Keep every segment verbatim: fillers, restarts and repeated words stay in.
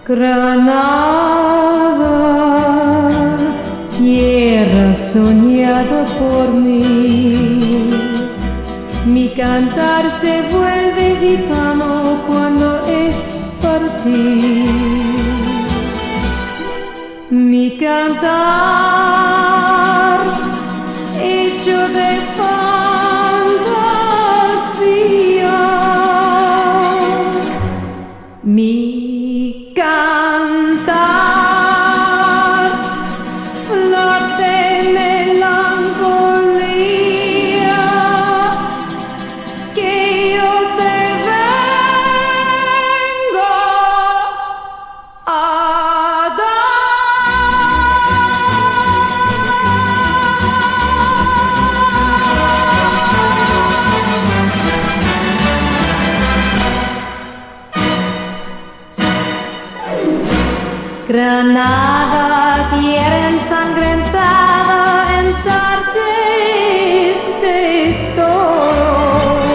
Granada, tierra soñada por mí, mi cantar se vuelve gitano cuando es partir. Mi cantar hecho de fantasía, mi cantar flor de melancolía que yo te vengo a Granada, tierra ensangrentada en tardes de toro,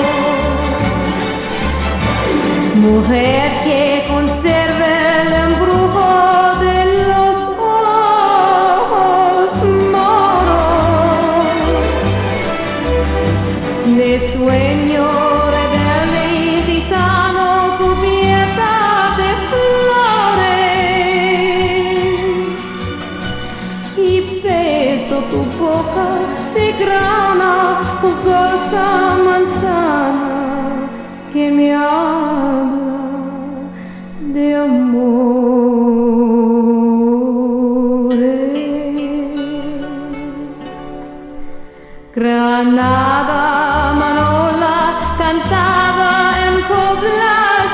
mujer que conserva el embrujo de los ojos moros, de sueño rebelde y gitano cubierta de tu boca de grana, jugosa manzana que me habla de amores. Granada, manola cantada en coplas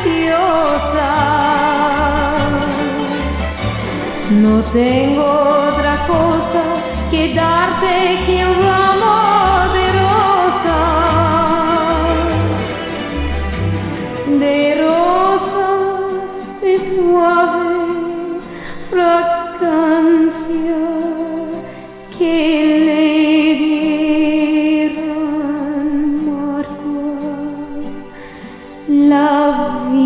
preciosas, no tengo otra cosa que darte que un ramo de rosas, de rosas de suave fragancia que le dieran muerto la vida.